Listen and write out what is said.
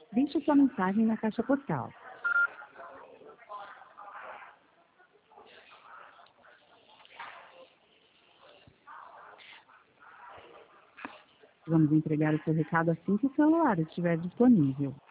Deixe sua mensagem na caixa postal. Vamos entregar o seu recado assim que o celular estiver disponível.